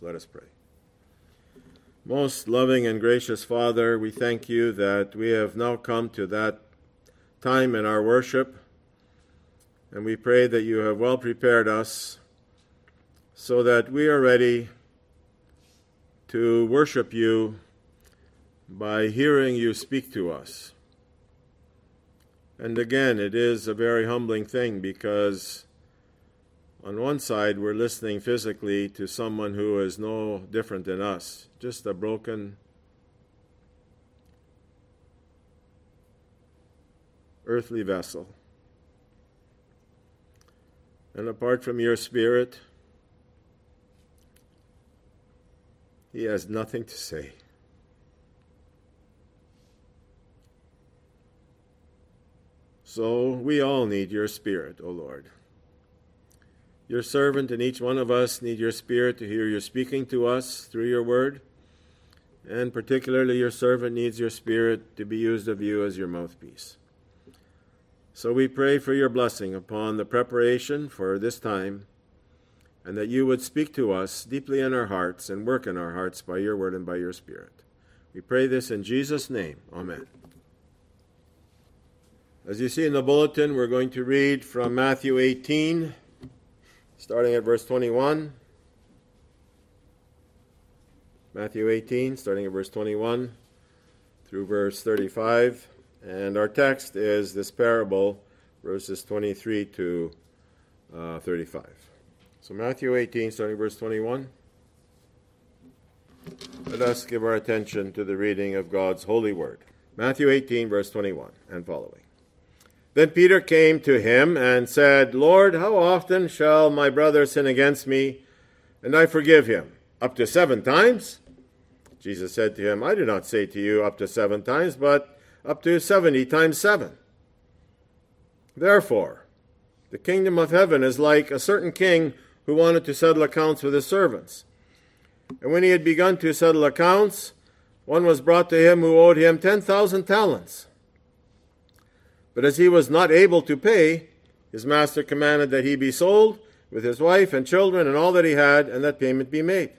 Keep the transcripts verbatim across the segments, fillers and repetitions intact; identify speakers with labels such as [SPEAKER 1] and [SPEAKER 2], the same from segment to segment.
[SPEAKER 1] Let us pray. Most loving and gracious Father, we thank you that we have now come to that time in our worship, and we pray that you have well prepared us so that we are ready to worship you by hearing you speak to us. And again, it is a very humbling thing because on one side, we're listening physically to someone who is no different than us, just a broken, earthly vessel. And apart from your Spirit, he has nothing to say. So we all need your Spirit, O Lord. Your servant and each one of us need your Spirit to hear you speaking to us through your word. And particularly your servant needs your Spirit to be used of you as your mouthpiece. So we pray for your blessing upon the preparation for this time, and that you would speak to us deeply in our hearts and work in our hearts by your word and by your Spirit. We pray this in Jesus' name. Amen. As you see in the bulletin, we're going to read from Matthew eighteen, starting at verse twenty-one. Matthew eighteen, starting at verse twenty-one through verse thirty-five. And our text is this parable, verses twenty-three to uh, thirty-five. So Matthew eighteen, starting verse twenty-one. Let us give our attention to the reading of God's holy word. Matthew eighteen, verse twenty-one and following. Then Peter came to him and said, Lord, how often shall my brother sin against me, and I forgive him? Up to seven times? Jesus said to him, I do not say to you up to seven times, but up to seventy times seven. Therefore, the kingdom of heaven is like a certain king who wanted to settle accounts with his servants. And when he had begun to settle accounts, one was brought to him who owed him ten thousand talents. But as he was not able to pay, his master commanded that he be sold with his wife and children and all that he had, and that payment be made.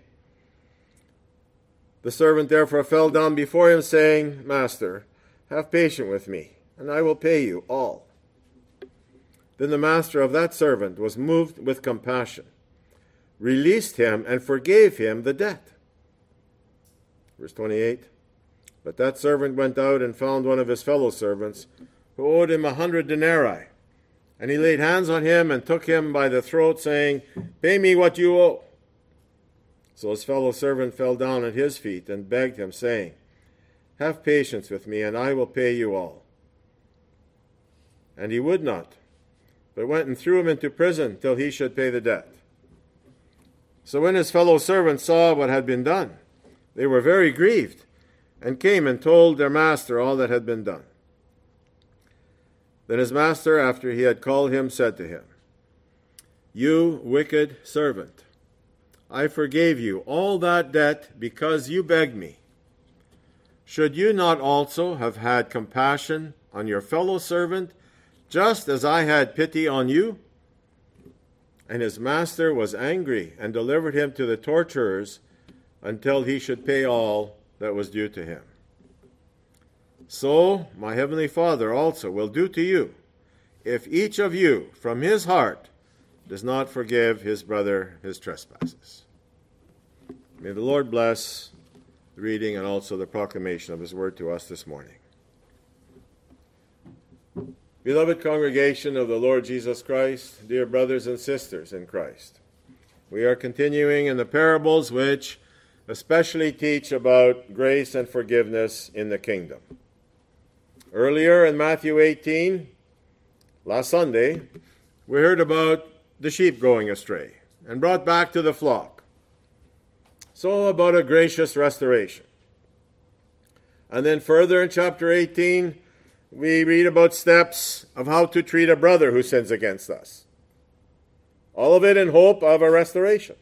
[SPEAKER 1] The servant therefore fell down before him, saying, Master, have patience with me, and I will pay you all. Then the master of that servant was moved with compassion, released him, and forgave him the debt. Verse twenty-eight. But that servant went out and found one of his fellow servants, who owed him a hundred denarii. And he laid hands on him and took him by the throat, saying, Pay me what you owe. So his fellow servant fell down at his feet and begged him, saying, Have patience with me, and I will pay you all. And he would not, but went and threw him into prison till he should pay the debt. So when his fellow servants saw what had been done, they were very grieved, and came and told their master all that had been done. Then his master, after he had called him, said to him, You wicked servant, I forgave you all that debt because you begged me. Should you not also have had compassion on your fellow servant, just as I had pity on you? And his master was angry and delivered him to the torturers until he should pay all that was due to him. So my heavenly Father also will do to you, if each of you from his heart does not forgive his brother his trespasses. May the Lord bless the reading and also the proclamation of his word to us this morning. Beloved congregation of the Lord Jesus Christ, dear brothers and sisters in Christ, we are continuing in the parables which especially teach about grace and forgiveness in the kingdom. Earlier in Matthew eighteen, last Sunday, we heard about the sheep going astray and brought back to the flock. So about a gracious restoration. And then further in chapter eighteen, we read about steps of how to treat a brother who sins against us. All of it in hope of a restoration.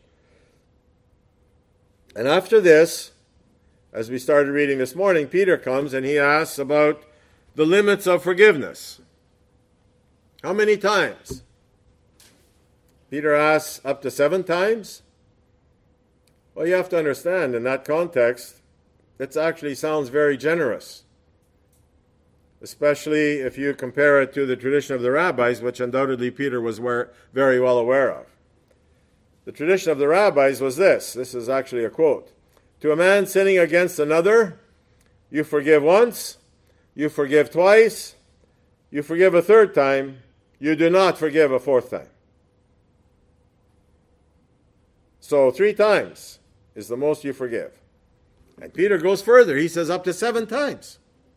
[SPEAKER 1] And after this, as we started reading this morning, Peter comes and he asks about the limits of forgiveness. How many times? Peter asks up to seven times. Well, you have to understand, in that context, it actually sounds very generous, especially if you compare it to the tradition of the rabbis, which undoubtedly Peter was very well aware of. The tradition of the rabbis was this. This is actually a quote. To a man sinning against another, you forgive once, you forgive twice, you forgive a third time, you do not forgive a fourth time. So three times is the most you forgive. And Peter goes further. He says up to seven times.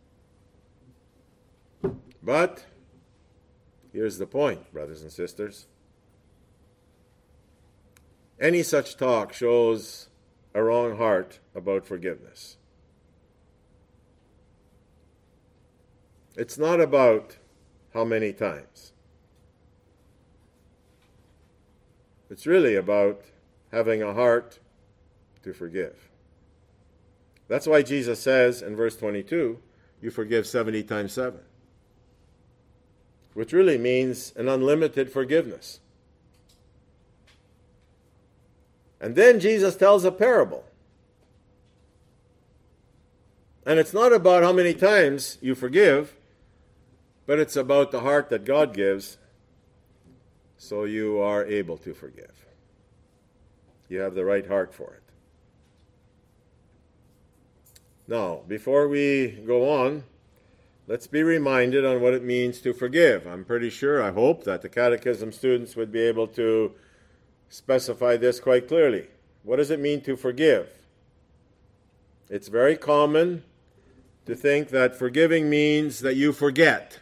[SPEAKER 1] But here's the point, brothers and sisters. Any such talk shows a wrong heart about forgiveness. It's not about how many times. It's really about having a heart to forgive. That's why Jesus says in verse twenty-two, you forgive seventy times seven. Which really means an unlimited forgiveness. And then Jesus tells a parable. And it's not about how many times you forgive, but it's about the heart that God gives, so you are able to forgive. You have the right heart for it. Now, before we go on, let's be reminded on what it means to forgive. I'm pretty sure, I hope, that the catechism students would be able to specify this quite clearly. What does it mean to forgive? It's very common to think that forgiving means that you forget.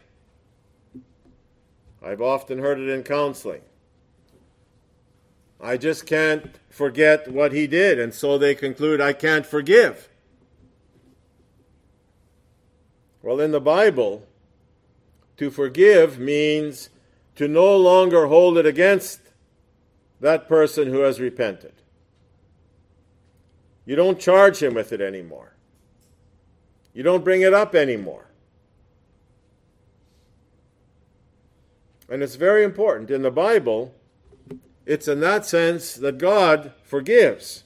[SPEAKER 1] I've often heard it in counseling. I just can't forget what he did, and so they conclude I can't forgive. Well, in the Bible, to forgive means to no longer hold it against that person who has repented. You don't charge him with it anymore. You don't bring it up anymore. And it's very important. In the Bible, it's in that sense that God forgives.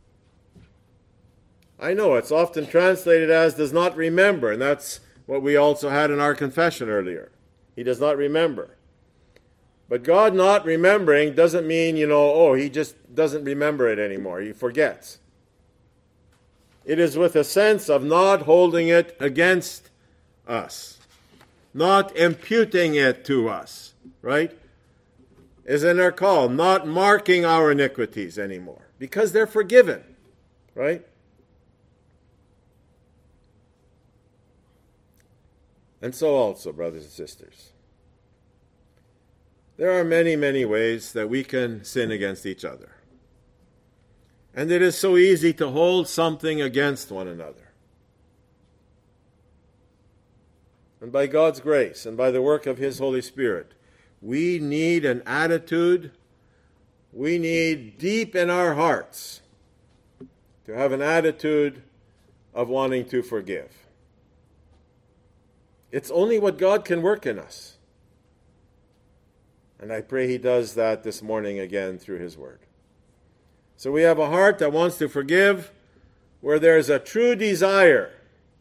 [SPEAKER 1] I know it's often translated as does not remember, and that's what we also had in our confession earlier. He does not remember. But God not remembering doesn't mean, you know, oh, he just doesn't remember it anymore. He forgets. It is with a sense of not holding it against us, not imputing it to us, right? Is in our call, not marking our iniquities anymore, because they're forgiven, right? And so also, brothers and sisters, there are many, many ways that we can sin against each other. And it is so easy to hold something against one another. And by God's grace and by the work of His Holy Spirit, we need an attitude, we need deep in our hearts to have an attitude of wanting to forgive. It's only what God can work in us. And I pray He does that this morning again through His Word. So we have a heart that wants to forgive, where there's a true desire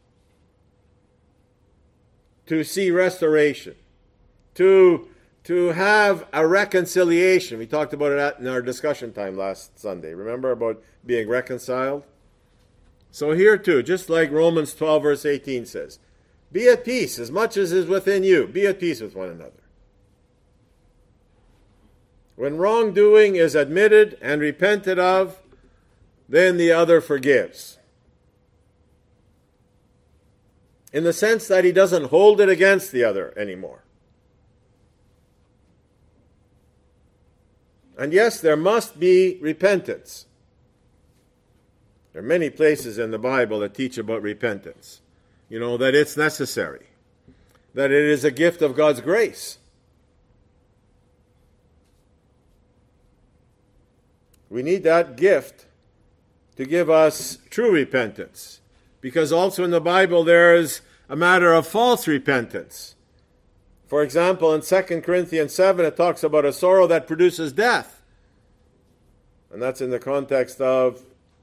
[SPEAKER 1] to see restoration, to, to have a reconciliation. We talked about it in our discussion time last Sunday. Remember about being reconciled? So here too, just like Romans twelve verse eighteen says, be at peace as much as is within you. Be at peace with one another. When wrongdoing is admitted and repented of, then the other forgives. In the sense that he doesn't hold it against the other anymore. And yes, there must be repentance. There are many places in the Bible that teach about repentance. You know, that it's necessary. That it is a gift of God's grace. We need that gift to give us true repentance. Because also in the Bible there is a matter of false repentance. For example, in Second Corinthians seven, it talks about a sorrow that produces death. And that's in the context of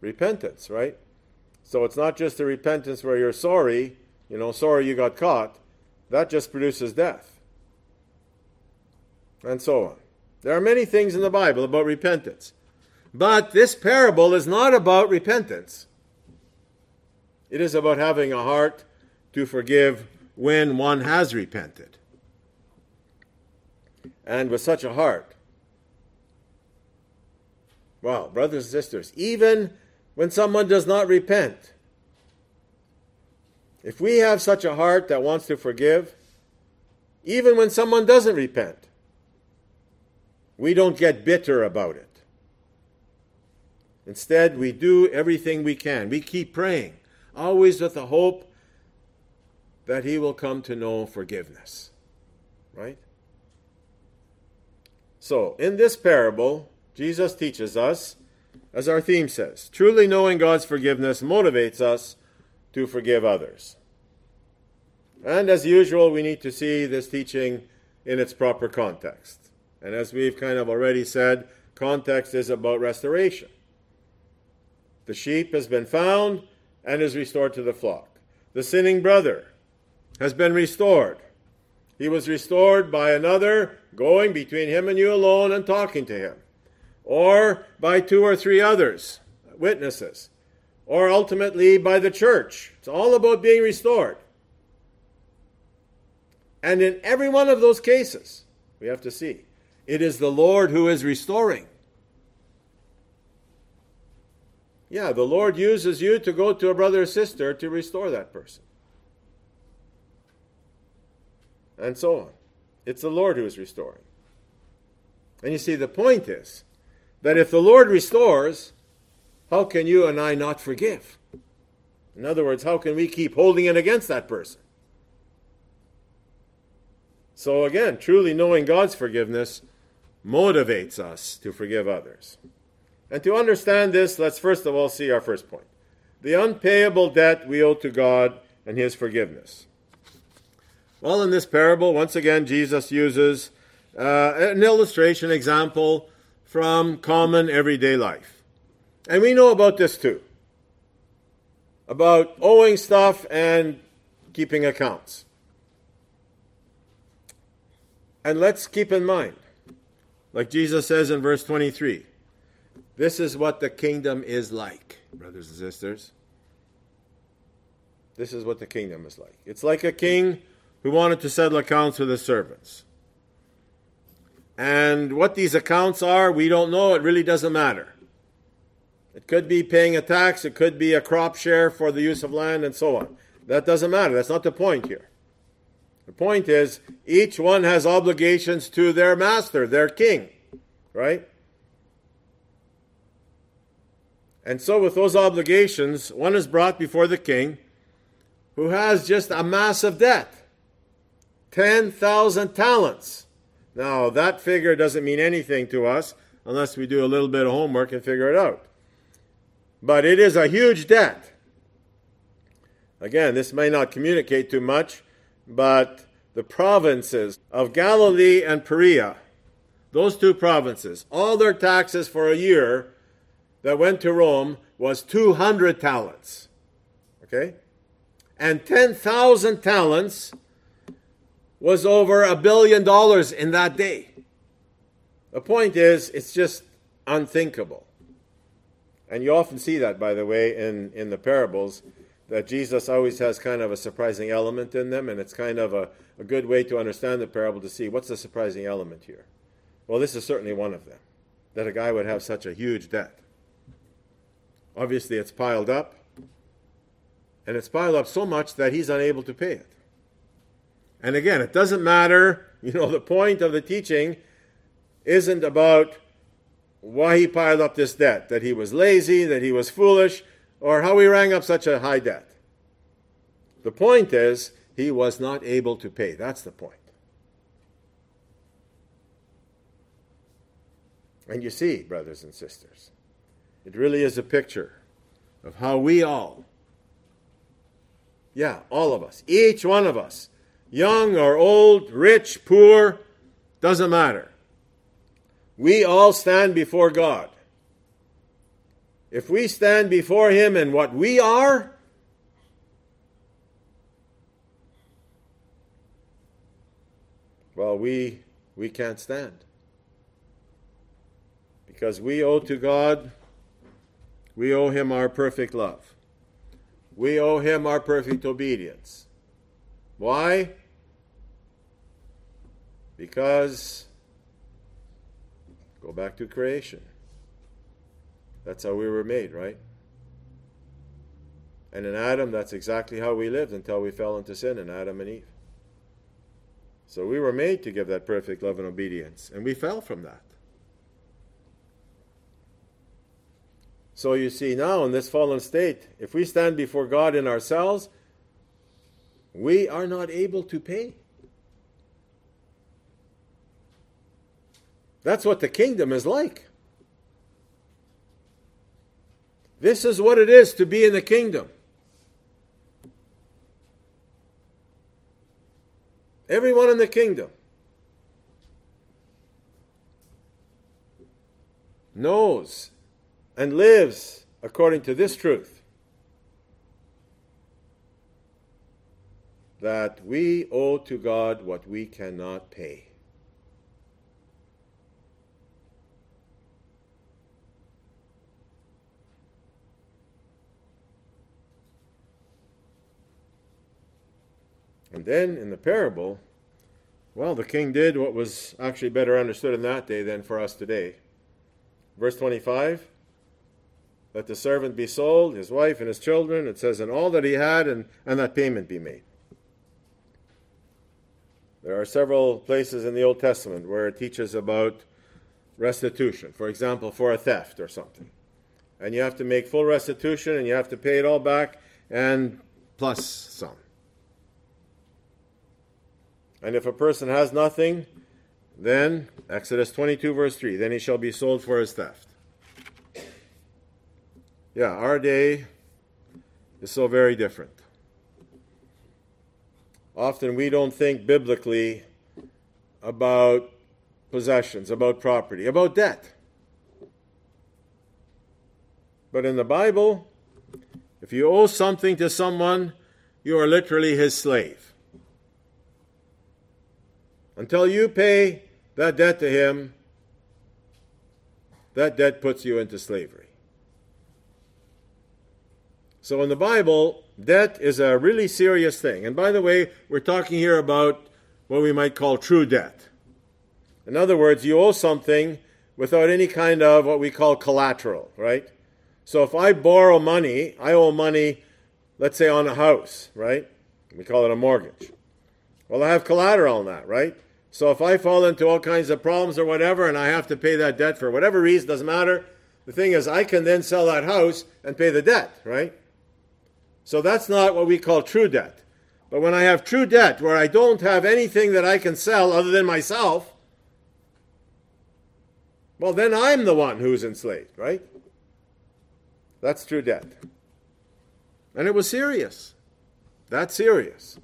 [SPEAKER 1] repentance, right? So it's not just a repentance where you're sorry, you know, sorry you got caught. That just produces death. And so on. There are many things in the Bible about repentance. But this parable is not about repentance. It is about having a heart to forgive when one has repented. And with such a heart, well, brothers and sisters, even when someone does not repent, if we have such a heart that wants to forgive, even when someone doesn't repent, we don't get bitter about it. Instead, we do everything we can. We keep praying, always with the hope that he will come to know forgiveness. Right? So, in this parable, Jesus teaches us, as our theme says, truly knowing God's forgiveness motivates us to forgive others. And as usual, we need to see this teaching in its proper context. And as we've kind of already said, context is about restoration. The sheep has been found and is restored to the flock. The sinning brother has been restored. He was restored by another going between him and you alone and talking to him. Or by two or three others, witnesses. Or ultimately by the church. It's all about being restored. And in every one of those cases, we have to see, it is the Lord who is restoring. Yeah, the Lord uses you to go to a brother or sister to restore that person. And so on. It's the Lord who is restoring. And you see, the point is that if the Lord restores, how can you and I not forgive? In other words, how can we keep holding it against that person? So again, truly knowing God's forgiveness motivates us to forgive others. And to understand this, let's first of all see our first point. The unpayable debt we owe to God and his forgiveness. Well, in this parable, once again, Jesus uses uh, an illustration example from common everyday life. And we know about this too. About owing stuff and keeping accounts. And let's keep in mind, like Jesus says in verse twenty-three, this is what the kingdom is like, brothers and sisters. This is what the kingdom is like. It's like a king who wanted to settle accounts with his servants. And what these accounts are, we don't know. It really doesn't matter. It could be paying a tax. It could be a crop share for the use of land and so on. That doesn't matter. That's not the point here. The point is, each one has obligations to their master, their king, right? And so with those obligations, one is brought before the king who has just a massive debt. ten thousand talents. Now, that figure doesn't mean anything to us unless we do a little bit of homework and figure it out. But it is a huge debt. Again, this may not communicate too much, but the provinces of Galilee and Perea, those two provinces, all their taxes for a year that went to Rome was two hundred talents. Okay? And ten thousand talents was over a billion dollars in that day. The point is, it's just unthinkable. And you often see that, by the way, in, in the parables, that Jesus always has kind of a surprising element in them, and it's kind of a, a good way to understand the parable to see what's the surprising element here. Well, this is certainly one of them, that a guy would have such a huge debt. Obviously, it's piled up, and it's piled up so much that he's unable to pay it. And again, it doesn't matter, you know, the point of the teaching isn't about why he piled up this debt, that he was lazy, that he was foolish, or how he rang up such a high debt. The point is, he was not able to pay. That's the point. And you see, brothers and sisters, it really is a picture of how we all, yeah, all of us, each one of us, young or old, rich, poor, doesn't matter. We all stand before God if we stand before him in what we are, well, we we can't stand. Because we owe to God, we owe him our perfect love. We owe him our perfect obedience. Why? Because, go back to creation. That's how we were made, right? And in Adam, that's exactly how we lived until we fell into sin in Adam and Eve. So we were made to give that perfect love and obedience, and we fell from that. So you see now in this fallen state, if we stand before God in ourselves, we are not able to pay. That's what the kingdom is like. This is what it is to be in the kingdom. Everyone in the kingdom knows and lives according to this truth, that we owe to God what we cannot pay. And then in the parable, well, the king did what was actually better understood in that day than for us today. Verse twenty-five, let the servant be sold, his wife and his children, it says, and all that he had, and, and that payment be made. There are several places in the Old Testament where it teaches about restitution. For example, for a theft or something. And you have to make full restitution, and you have to pay it all back, and plus some. And if a person has nothing, then, Exodus twenty-two, verse three, then he shall be sold for his theft. Yeah, our day is so very different. Often we don't think biblically about possessions, about property, about debt. But in the Bible, if you owe something to someone, you are literally his slave. Until you pay that debt to him, that debt puts you into slavery. So in the Bible, debt is a really serious thing. And by the way, we're talking here about what we might call true debt. In other words, you owe something without any kind of what we call collateral, right? So if I borrow money, I owe money, let's say on a house, right? We call it a mortgage. Well, I have collateral on that, right? So if I fall into all kinds of problems or whatever, and I have to pay that debt for whatever reason, doesn't matter. The thing is, I can then sell that house and pay the debt, right? So that's not what we call true debt. But when I have true debt, where I don't have anything that I can sell other than myself, well, then I'm the one who's enslaved, right? That's true debt. And it was serious. That's serious.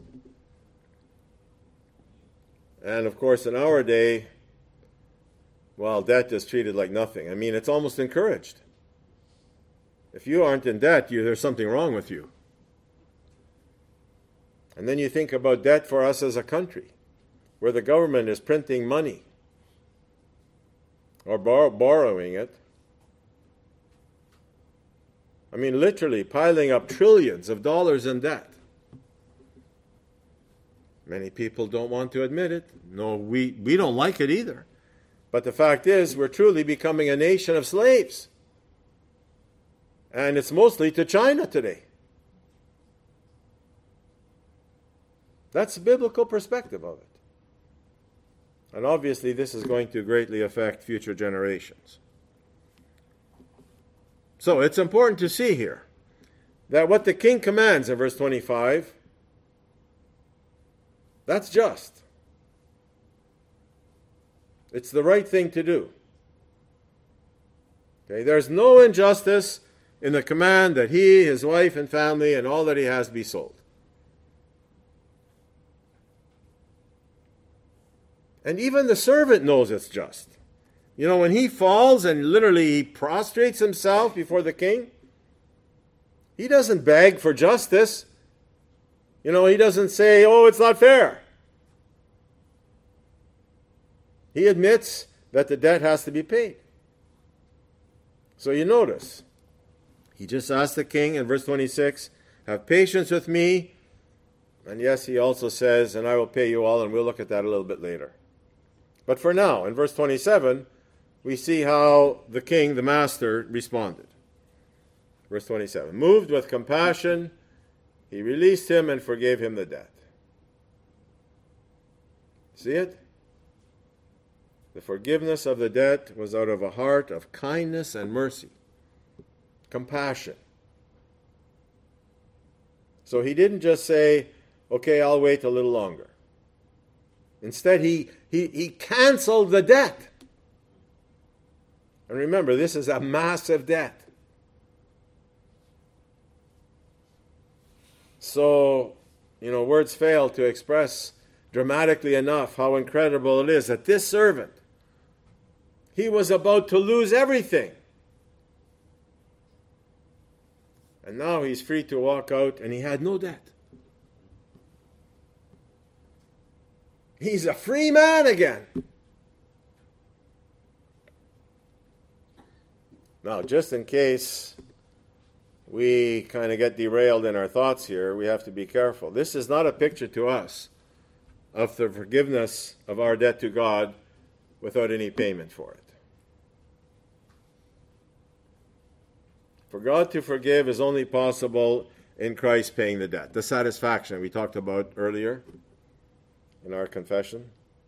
[SPEAKER 1] And of course, in our day, well, debt is treated like nothing. I mean, it's almost encouraged. If you aren't in debt, you, there's something wrong with you. And then you think about debt for us as a country, where the government is printing money or bor- borrowing it. I mean, literally piling up trillions of dollars in debt. Many people don't want to admit it. No, we, we don't like it either. But the fact is, we're truly becoming a nation of slaves. And it's mostly to China today. That's the biblical perspective of it. And obviously, this is going to greatly affect future generations. So it's important to see here that what the king commands in verse twenty-five, that's just. It's the right thing to do. Okay, there's no injustice in the command that he, his wife, and family, and all that he has be sold. And even the servant knows it's just. You know, when he falls and literally he prostrates himself before the king, he doesn't beg for justice. You know, he doesn't say, oh, it's not fair. He admits that the debt has to be paid. So you notice, he just asked the king in verse twenty-six, have patience with me. And yes, he also says, and I will pay you all, and we'll look at that a little bit later. But for now, in verse twenty-seven, we see how the king, the master, responded. Verse twenty-seven, moved with compassion, he released him and forgave him the debt. See it? The forgiveness of the debt was out of a heart of kindness and mercy, compassion. So he didn't just say, okay, I'll wait a little longer. Instead, he, he, he canceled the debt. And remember, this is a massive debt. So, you know, words fail to express dramatically enough how incredible it is that this servant, he was about to lose everything. And now he's free to walk out, and he had no debt. He's a free man again. Now, just in case we kind of get derailed in our thoughts here, we have to be careful. This is not a picture to us of the forgiveness of our debt to God without any payment for it. For God to forgive is only possible in Christ paying the debt. The satisfaction we talked about earlier in our confession.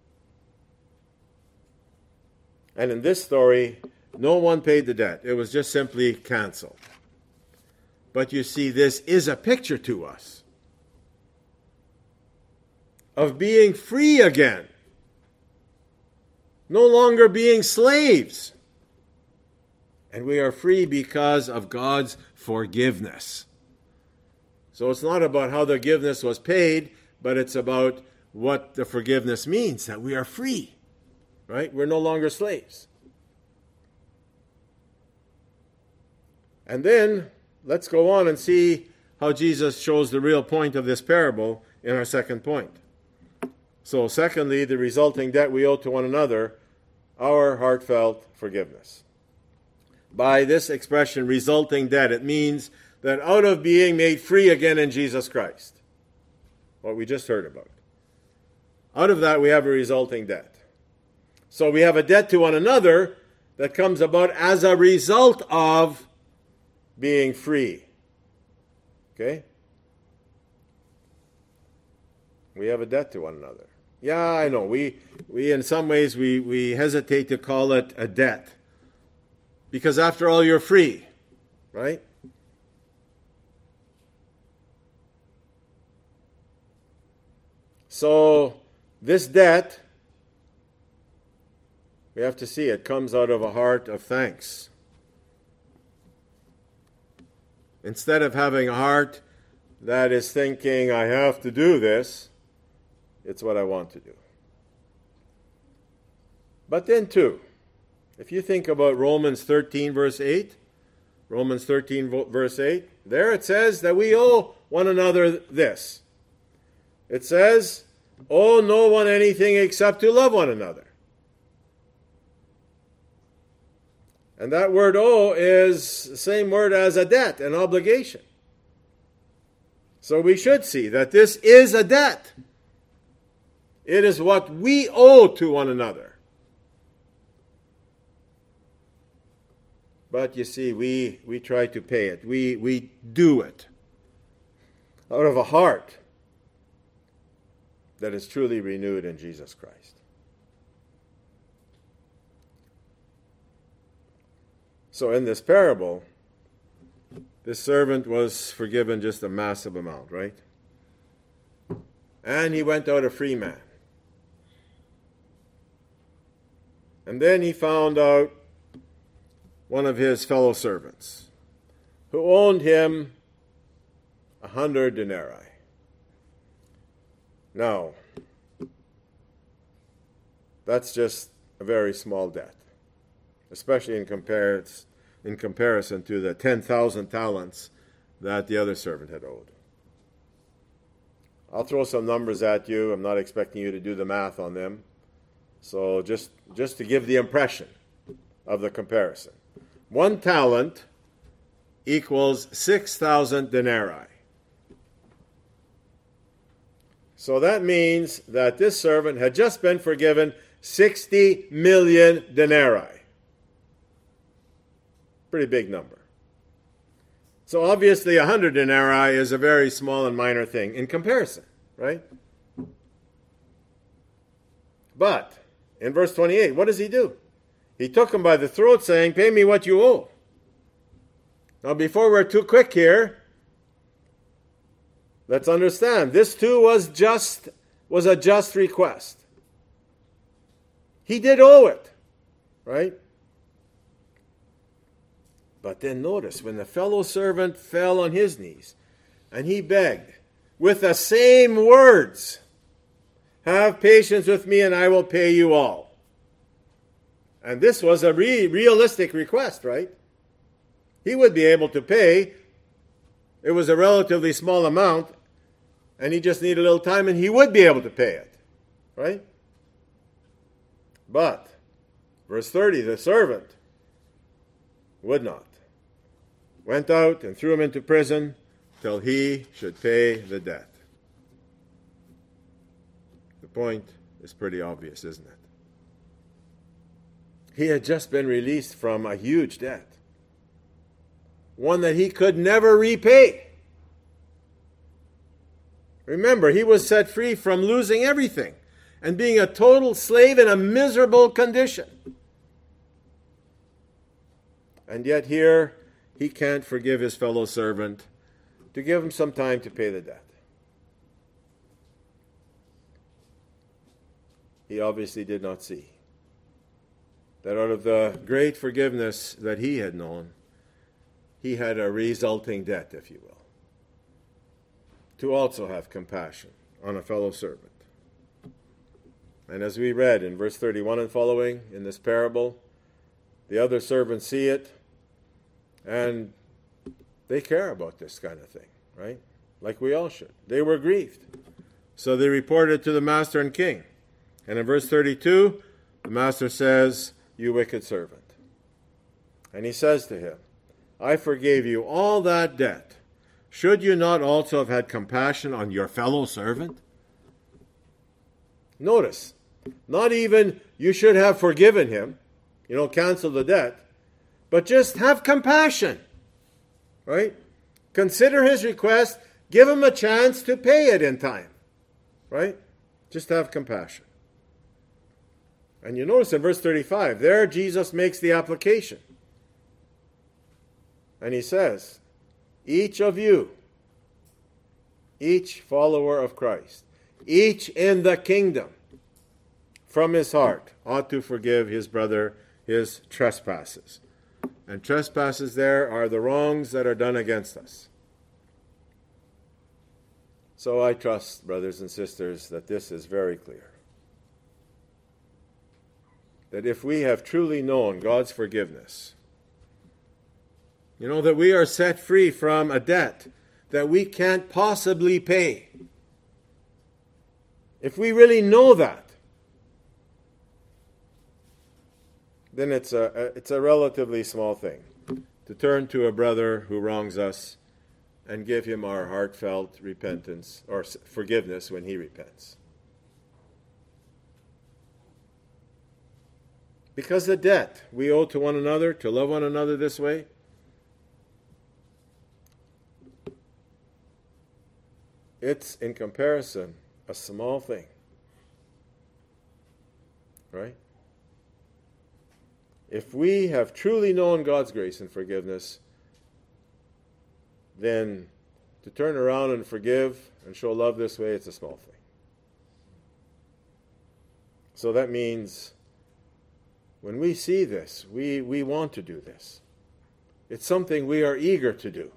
[SPEAKER 1] And in this story, no one paid the debt. It was just simply canceled. But you see, this is a picture to us of being free again. No longer being slaves. And we are free because of God's forgiveness. So it's not about how the forgiveness was paid, but it's about what the forgiveness means, that we are free. Right? We're no longer slaves. And then, let's go on and see how Jesus shows the real point of this parable in our second point. So, secondly, the resulting debt we owe to one another, our heartfelt forgiveness. By this expression, resulting debt, it means that out of being made free again in Jesus Christ, what we just heard about, out of that we have a resulting debt. So we have a debt to one another that comes about as a result of being free. Okay? We have a debt to one another. Yeah, I know. We, we in some ways, we, we hesitate to call it a debt. Because after all, you're free. Right? So, this debt, we have to see it comes out of a heart of thanks. Instead of having a heart that is thinking, I have to do this, it's what I want to do. But then too, if you think about Romans thirteen verse eight, Romans thirteen verse eight, there it says that we owe one another this. It says, owe no one anything except to love one another. And that word owe is the same word as a debt, an obligation. So we should see that this is a debt. It is what we owe to one another. But you see, we, we try to pay it. We, we do it out of a heart that is truly renewed in Jesus Christ. So in this parable, this servant was forgiven just a massive amount, right? And he went out a free man. And then he found out one of his fellow servants who owed him a hundred denarii. Now, that's just a very small debt. especially in, compares, in comparison to the ten thousand talents that the other servant had owed. I'll throw some numbers at you. I'm not expecting you to do the math on them. So just, just to give the impression of the comparison. One talent equals six thousand denarii. So that means that this servant had just been forgiven sixty million denarii. Pretty big number. So obviously one hundred denarii is a very small and minor thing in comparison, right? But in verse twenty-eight, what does he do? He took him by the throat saying, "Pay me what you owe." Now before we're too quick here, let's understand, this too was just was a just request. He did owe it, right? But then notice, when the fellow servant fell on his knees and he begged with the same words, "Have patience with me and I will pay you all." And this was a re- realistic request, right? He would be able to pay. It was a relatively small amount, and he just needed a little time, and he would be able to pay it, right? But, verse thirty, the servant would not. Went out and threw him into prison till he should pay the debt. The point is pretty obvious, isn't it? He had just been released from a huge debt, one that he could never repay. Remember, he was set free from losing everything and being a total slave in a miserable condition. And yet here, he can't forgive his fellow servant to give him some time to pay the debt. He obviously did not see that out of the great forgiveness that he had known, he had a resulting debt, if you will, to also have compassion on a fellow servant. And as we read in verse thirty-one and following in this parable, the other servants see it, and they care about this kind of thing, right? Like we all should. They were grieved. So they reported to the master and king. And in verse thirty-two, the master says, "You wicked servant." And he says to him, "I forgave you all that debt. Should you not also have had compassion on your fellow servant?" Notice, not even you should have forgiven him, you know, cancel the debt, but just have compassion, right? Consider his request, give him a chance to pay it in time, right? Just have compassion. And you notice in verse thirty-five, there Jesus makes the application. And he says, each of you, each follower of Christ, each in the kingdom, from his heart, ought to forgive his brother his trespasses. And trespasses there are the wrongs that are done against us. So I trust, brothers and sisters, that this is very clear. That if we have truly known God's forgiveness, you know, that we are set free from a debt that we can't possibly pay. If we really know that, then it's a, it's a relatively small thing to turn to a brother who wrongs us and give him our heartfelt repentance or forgiveness when he repents. Because the debt we owe to one another, to love one another this way, it's, in comparison, a small thing. Right? If we have truly known God's grace and forgiveness, then to turn around and forgive and show love this way, it's a small thing. So that means when we see this, we, we want to do this. It's something we are eager to do.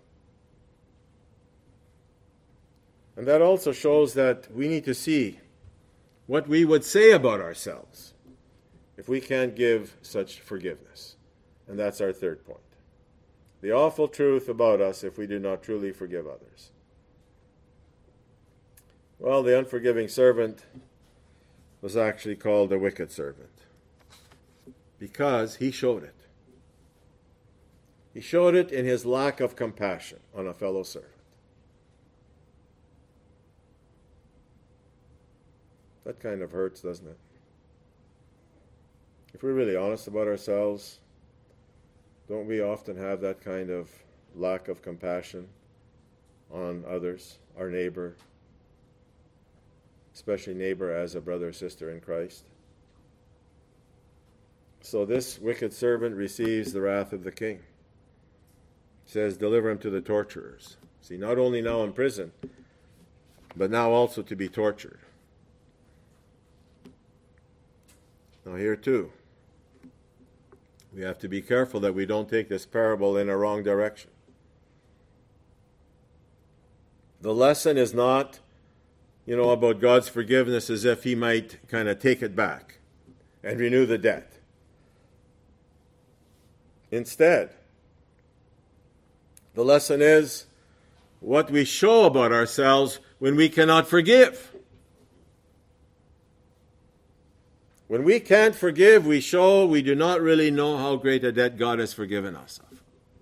[SPEAKER 1] And that also shows that we need to see what we would say about ourselves if we can't give such forgiveness. And that's our third point. The awful truth about us if we do not truly forgive others. Well, the unforgiving servant was actually called a wicked servant because he showed it. He showed it in his lack of compassion on a fellow servant. That kind of hurts, doesn't it? If we're really honest about ourselves, don't we often have that kind of lack of compassion on others, our neighbor, especially neighbor as a brother or sister in Christ? So this wicked servant receives the wrath of the king. It says, deliver him to the torturers. See, not only now in prison, but now also to be tortured. Now here too, we have to be careful that we don't take this parable in a wrong direction. The lesson is not, you know, about God's forgiveness as if he might kind of take it back and renew the debt. Instead, the lesson is what we show about ourselves when we cannot forgive. When we can't forgive, we show we do not really know how great a debt God has forgiven us of.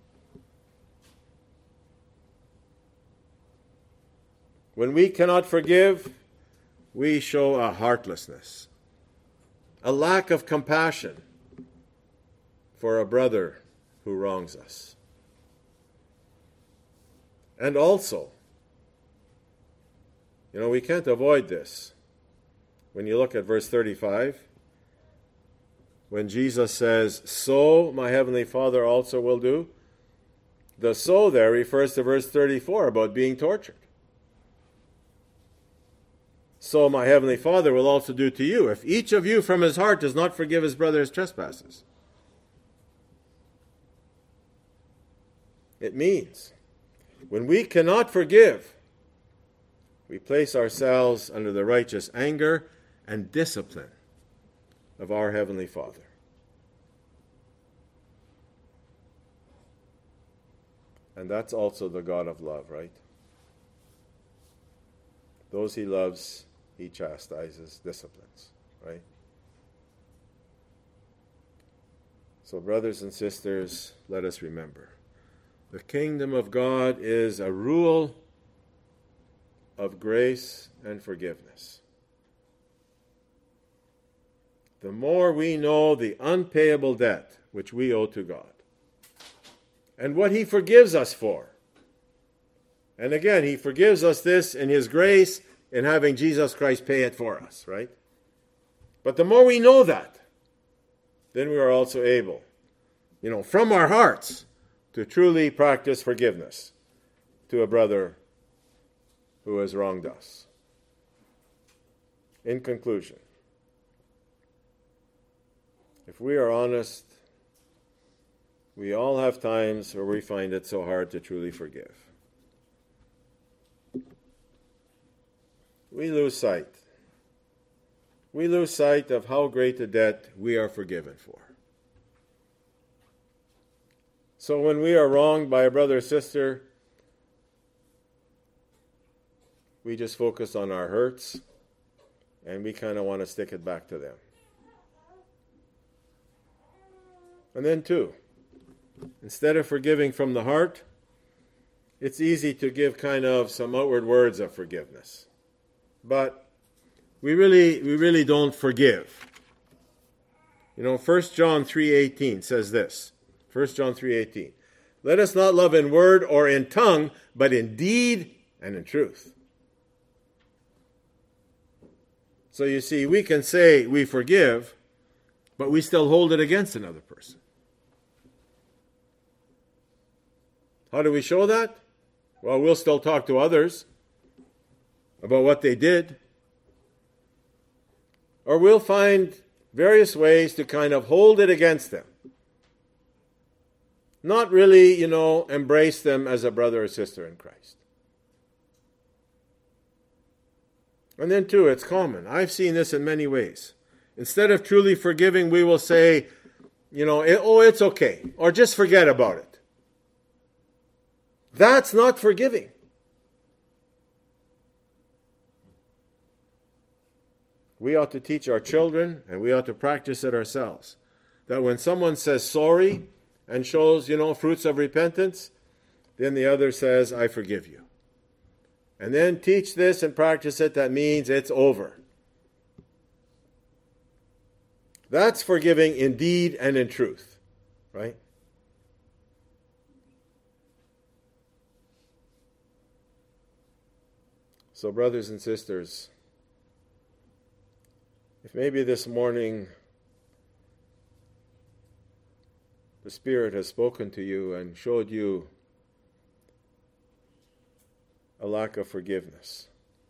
[SPEAKER 1] When we cannot forgive, we show a heartlessness, a lack of compassion for a brother who wrongs us. And also, you know, we can't avoid this. When you look at verse thirty-five, when Jesus says, so my heavenly Father also will do, the so there refers to verse thirty-four about being tortured. So my heavenly Father will also do to you, if each of you from his heart does not forgive his brother's trespasses. It means, when we cannot forgive, we place ourselves under the righteous anger and discipline of our Heavenly Father. And that's also the God of love, right? Those he loves, he chastises, disciplines, right? So, brothers and sisters, let us remember, the kingdom of God is a rule of grace and forgiveness. The more we know the unpayable debt which we owe to God and what he forgives us for. And again, he forgives us this in his grace in having Jesus Christ pay it for us, right? But the more we know that, then we are also able, you know, from our hearts, to truly practice forgiveness to a brother who has wronged us. In conclusion, if we are honest, we all have times where we find it so hard to truly forgive. We lose sight. We lose sight of how great a debt we are forgiven for. So when we are wronged by a brother or sister, we just focus on our hurts and we kind of want to stick it back to them. And then too, instead of forgiving from the heart, it's easy to give kind of some outward words of forgiveness. But we really we really don't forgive. You know, First John three eighteen says this. First John three eighteen. Let us not love in word or in tongue, but in deed and in truth. So you see, we can say we forgive, but we still hold it against another person. How do we show that? Well, we'll still talk to others about what they did. Or we'll find various ways to kind of hold it against them. Not really, you know, embrace them as a brother or sister in Christ. And then too, it's common. I've seen this in many ways. Instead of truly forgiving, we will say, you know, it, oh, it's okay, or just forget about it. That's not forgiving. We ought to teach our children, and we ought to practice it ourselves, that when someone says sorry and shows, you know, fruits of repentance, then the other says, I forgive you. And then teach this and practice it. That means it's over. That's forgiving in deed and in truth, right? So, brothers and sisters, if maybe this morning the Spirit has spoken to you and showed you a lack of forgiveness,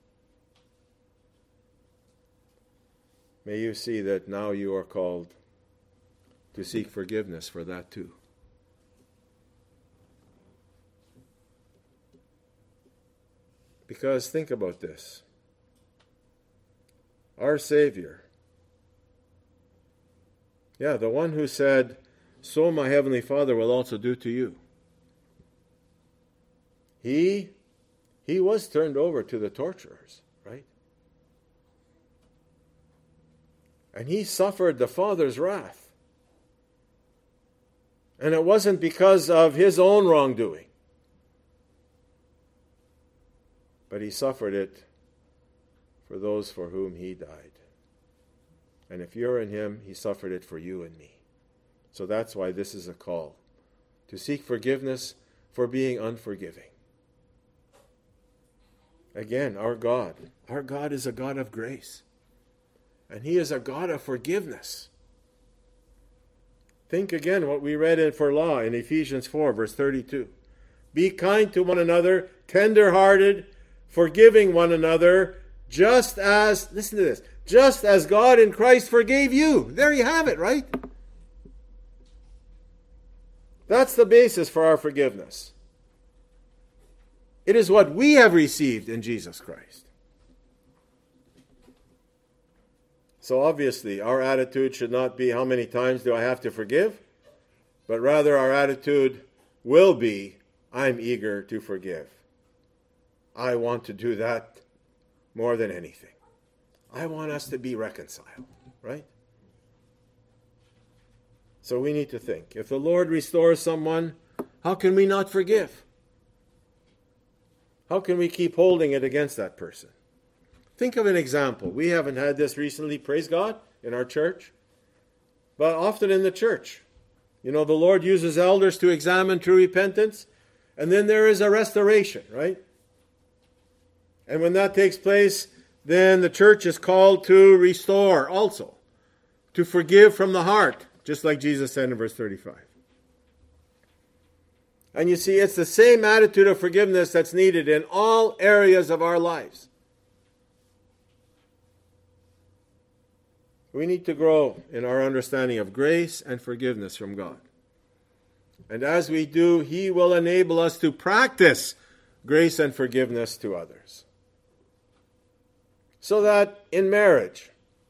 [SPEAKER 1] may you see that now you are called to seek forgiveness for that too. Because think about this. Our Savior, yeah, the one who said, so my Heavenly Father will also do to you. He, he was turned over to the torturers, right? And he suffered the Father's wrath. And it wasn't because of his own wrongdoing, but he suffered it for those for whom he died. And if you're in him, he suffered it for you and me. So that's why this is a call to seek forgiveness for being unforgiving. Again, our God, our God is a God of grace. And he is a God of forgiveness. Think again what we read in for law in Ephesians four, verse thirty-two. Be kind to one another, tender-hearted, forgiving one another, just as, listen to this, just as God in Christ forgave you. There you have it, right? That's the basis for our forgiveness. It is what we have received in Jesus Christ. So obviously, our attitude should not be, how many times do I have to forgive? But rather, our attitude will be, I'm eager to forgive. I want to do that more than anything. I want us to be reconciled, right? So we need to think, if the Lord restores someone, how can we not forgive? How can we keep holding it against that person? Think of an example. We haven't had this recently, praise God, in our church. But often in the church, you know, the Lord uses elders to examine true repentance. And then there is a restoration, right? And when that takes place, then the church is called to restore also. To forgive from the heart, just like Jesus said in verse thirty-five. And you see, it's the same attitude of forgiveness that's needed in all areas of our lives. We need to grow in our understanding of grace and forgiveness from God. And as we do, he will enable us to practice grace and forgiveness to others. So that in marriage,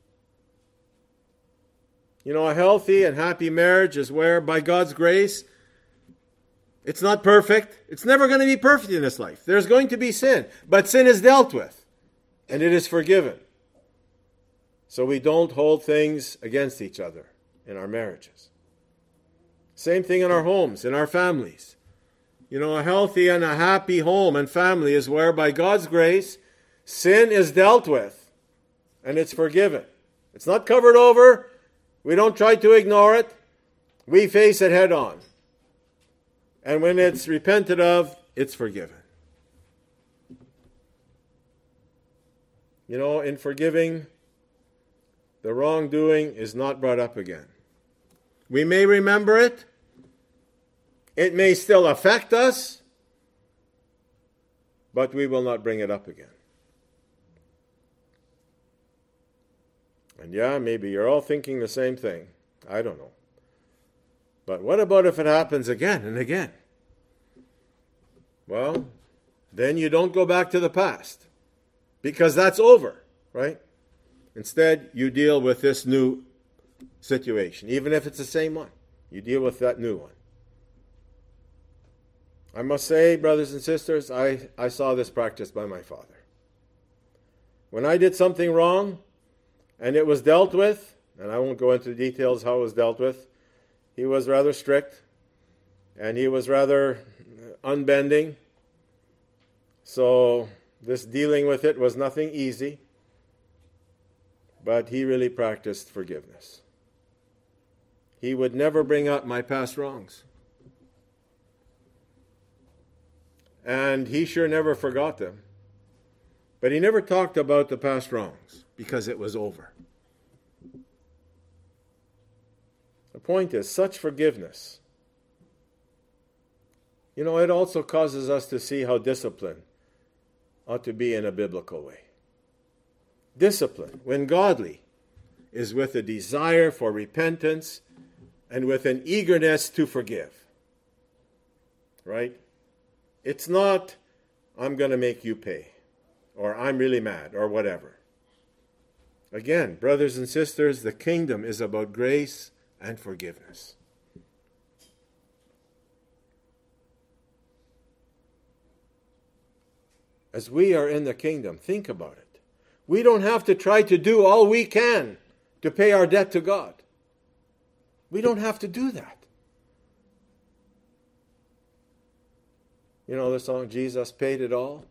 [SPEAKER 1] you know, a healthy and happy marriage is where, by God's grace, it's not perfect. It's never going to be perfect in this life. There's going to be sin. But sin is dealt with, and it is forgiven. So we don't hold things against each other in our marriages. Same thing in our homes, in our families. You know, a healthy and a happy home and family is where, by God's grace, sin is dealt with and it's forgiven. It's not covered over. We don't try to ignore it. We face it head on. And when it's repented of, it's forgiven. You know, in forgiving, the wrongdoing is not brought up again. We may remember it. It may still affect us, but we will not bring it up again. And yeah, maybe you're all thinking the same thing. I don't know. But what about if it happens again and again? Well, then you don't go back to the past, because that's over, right? Instead, you deal with this new situation, even if it's the same one. You deal with that new one. I must say, brothers and sisters, I, I saw this practiced by my father. When I did something wrong, and it was dealt with, and I won't go into the details how it was dealt with, he was rather strict, and he was rather unbending. So this dealing with it was nothing easy, but he really practiced forgiveness. He would never bring up my past wrongs. And he sure never forgot them. But he never talked about the past wrongs because it was over. The point is, such forgiveness, you know, it also causes us to see how discipline ought to be in a biblical way. Discipline, when godly, is with a desire for repentance and with an eagerness to forgive. Right? It's not, I'm going to make you pay, or I'm really mad, or whatever. Again, brothers and sisters, the kingdom is about grace and forgiveness. As we are in the kingdom, think about it. We don't have to try to do all we can to pay our debt to God. We don't have to do that. You know the song, Jesus paid it all?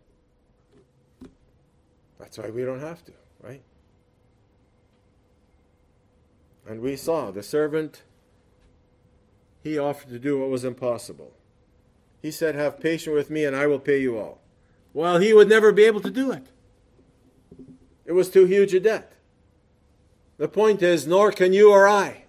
[SPEAKER 1] That's why we don't have to, right? And we saw the servant, he offered to do what was impossible. He said, have patience with me and I will pay you all. Well, he would never be able to do it. It was too huge a debt. The point is, nor can you or I.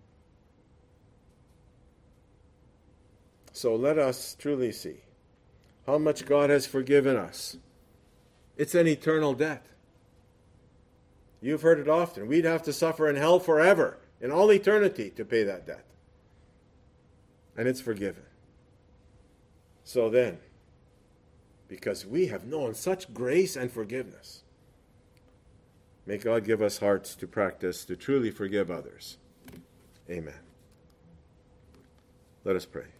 [SPEAKER 1] So let us truly see how much God has forgiven us. It's an eternal debt. You've heard it often. We'd have to suffer in hell forever, in all eternity, to pay that debt. And it's forgiven. So then, because we have known such grace and forgiveness, may God give us hearts to practice, to truly forgive others. Amen. Let us pray.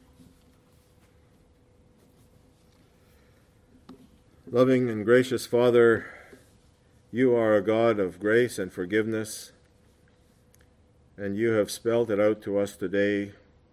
[SPEAKER 1] Loving and gracious Father, you are a God of grace and forgiveness, and you have spelled it out to us today,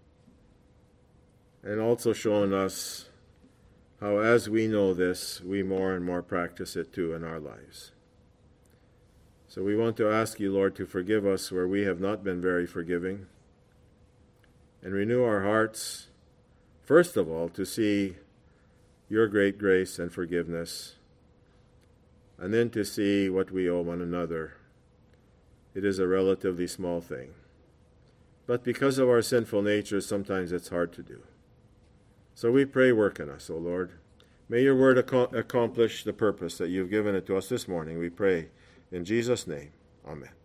[SPEAKER 1] and also shown us how, as we know this, we more and more practice it too in our lives. So we want to ask you, Lord, to forgive us where we have not been very forgiving, and renew our hearts, first of all, to see your great grace and forgiveness, and then to see what we owe one another. It is a relatively small thing. But because of our sinful nature, sometimes it's hard to do. So we pray, work in us, O Lord. May your word ac- accomplish the purpose that you've given it to us this morning. We pray in Jesus' name. Amen.